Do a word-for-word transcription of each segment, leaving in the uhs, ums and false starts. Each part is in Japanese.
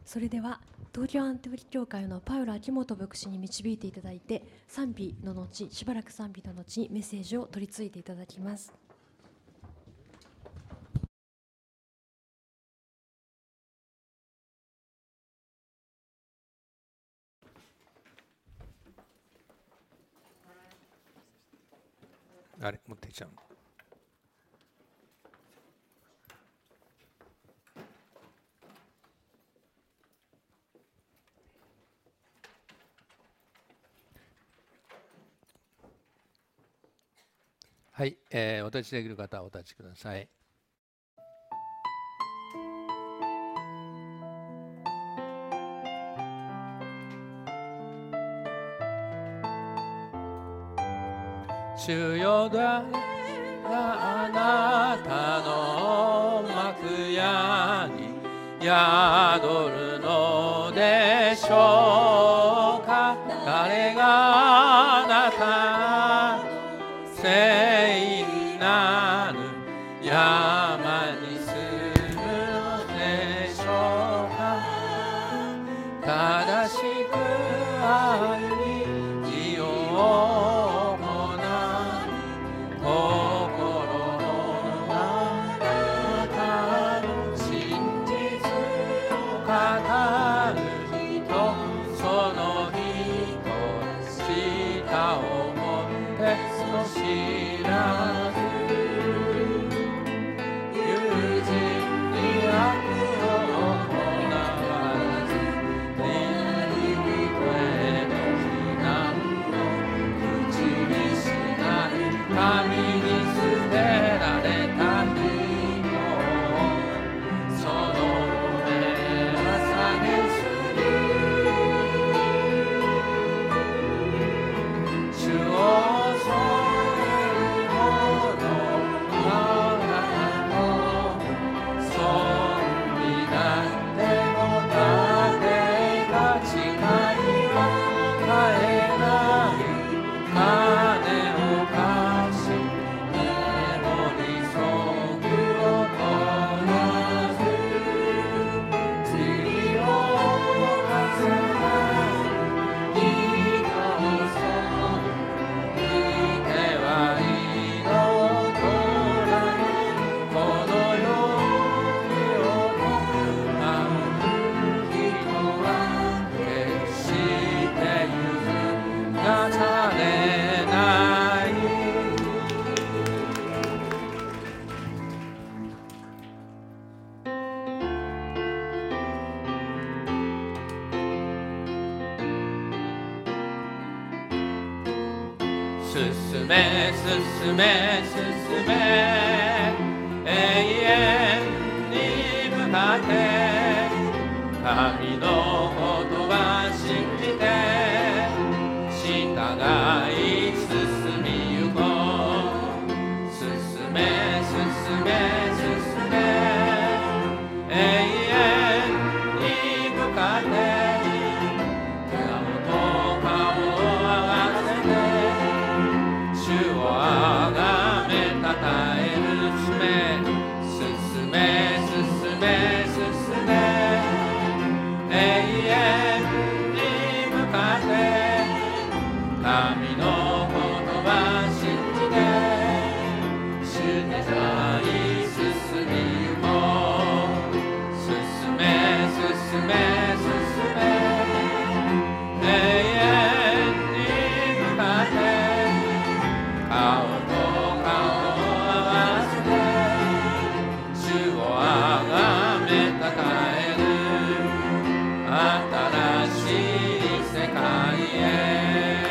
それでは東京アンティオキ教会のパウロ秋元牧師に導いていただいて、賛美の後、しばらく賛美の後にメッセージを取り継いでいただきます。 あれ持ってきちゃう。はい、えー、お立ちできる方はお立ちください。主よ、誰があなたの幕屋に宿るのでしょうか。誰があなた聖なる山に住むのでしょうか。正しく歩み義を進め進め進め永遠に向かって神の言葉信じて従い進みゆこう。進め進め進め永遠に向かって神の言葉信じて主に従い進みゆこう。進め進め進め永遠に向かって顔と顔を合わせて主をあがめたたえる新しい世界へ。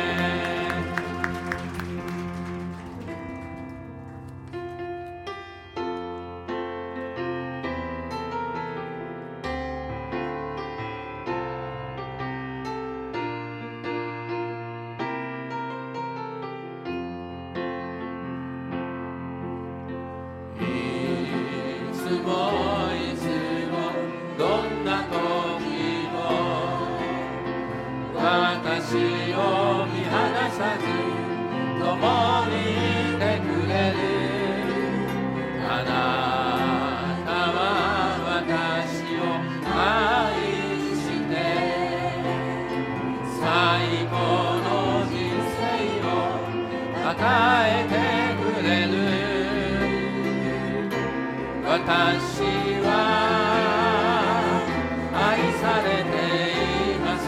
私を見放さず共にいてくれる。あなたは私を愛与えてくれる。私は愛されています。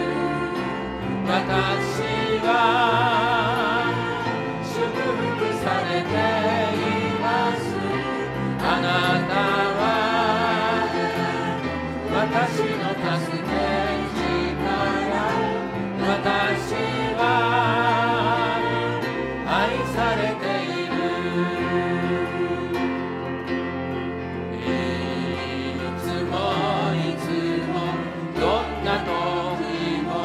私は祝福されています。あなたは私の助け力。私は愛されている。いつもいつもどんな時も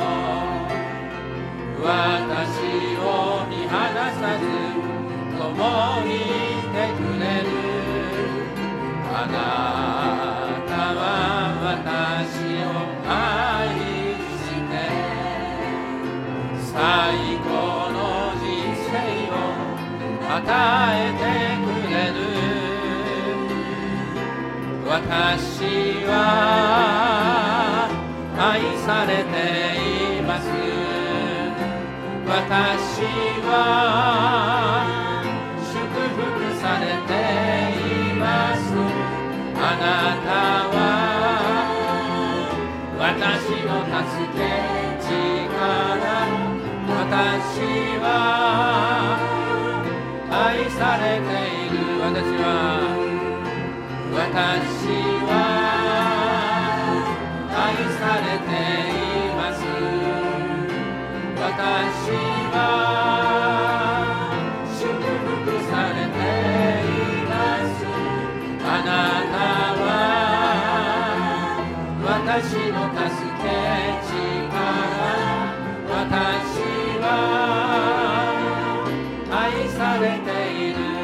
私を見放さず共にいてくれる。あなたは私を愛して最高の人生を与えてくれる。私は愛されています。私は祝福されています。あなたは私の助け力。私は愛されている。私は私は愛されています。私は祝福されています。あなたは私の助け力。私は愛されている。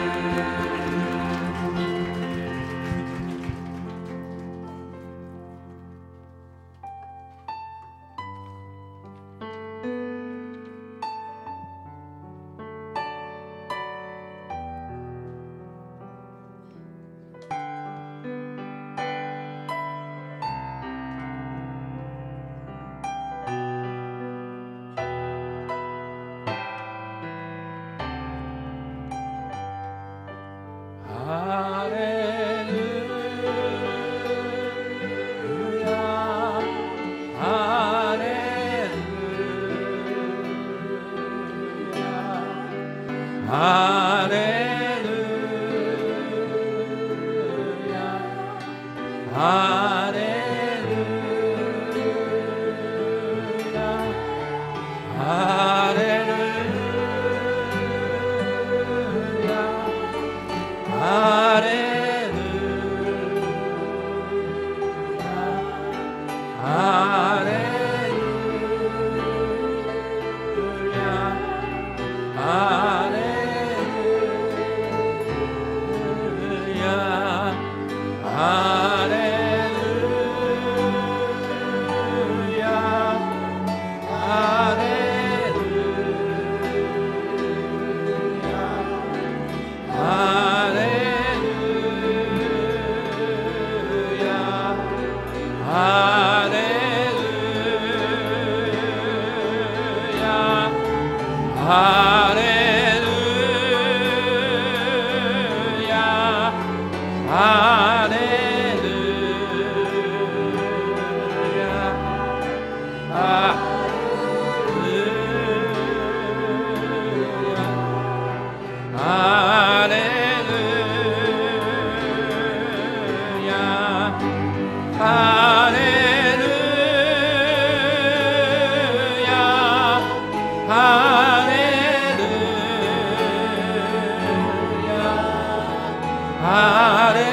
ハレルヤハレルヤハレルヤハレルヤハレルハレルヤハレルヤハレルヤハレルヤハレルヤハレハレルヤハレルヤハレルヤハレルヤハレルヤハレハレ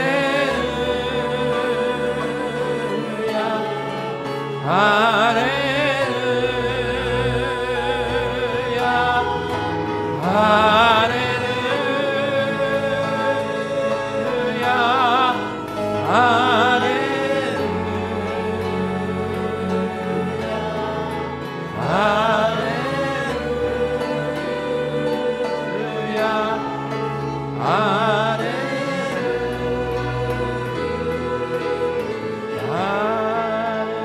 ルヤハレルヤハレルヤハレルハレルヤハレ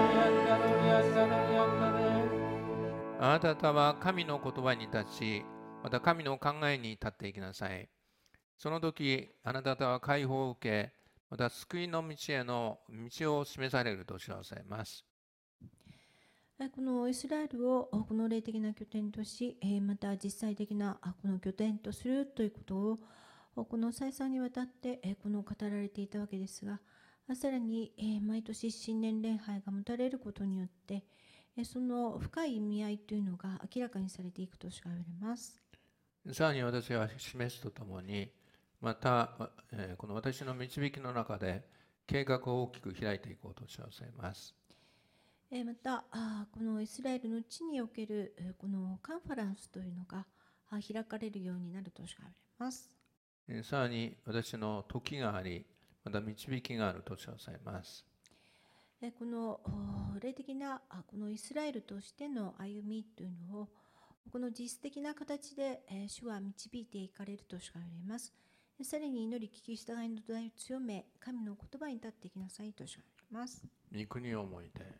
あなたは神の言葉に立ち、 また神の考えに立っていきなさい。その時、あなた方は解放を受け、また救いの道への道を示されると知らされます。 このイスラエルをこの霊的な拠点とし、また実際的なこの拠点とするということをこの再三にわたってこの語られていたわけですが、さらに毎年新年礼拝が持たれることによってその深い意味合いというのが明らかにされていくとしか言われます。 さらに私は示すとともに、またこの私の導きの中で計画を大きく開いていこうと知らされます。 またこのイスラエルの地におけるこのカンファレンスというのが開かれるようになるとしか言われます。 さらに私の時があり、また導きがあると知らされます。 この霊的なこのイスラエルとしての歩みというのをこの実質的な形で主は導いていかれるとしか言われます。さらに祈り聞き従いの土台を強め、神の言葉に立っていきなさいとしか言われます。 御国を思いて。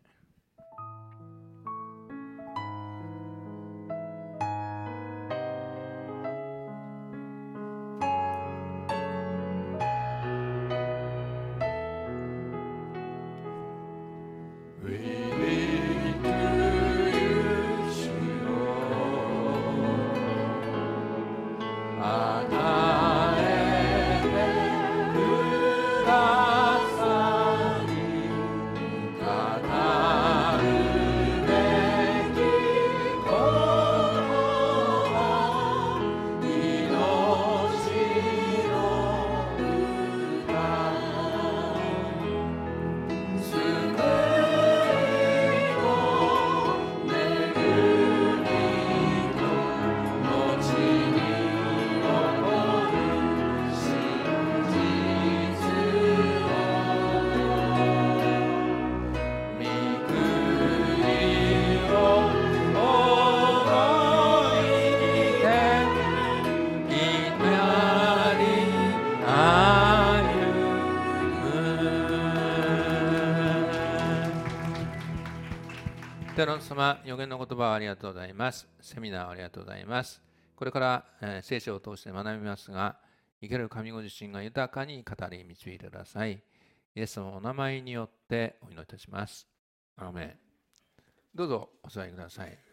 テロン様、予言の言葉をありがとうございます。セミナーをありがとうございます。これから、えー、聖書を通して学びますが、生ける神ご自身が豊かに語り導いてください。イエス様のお名前によってお祈りいたします。アーメン。どうぞお座りください。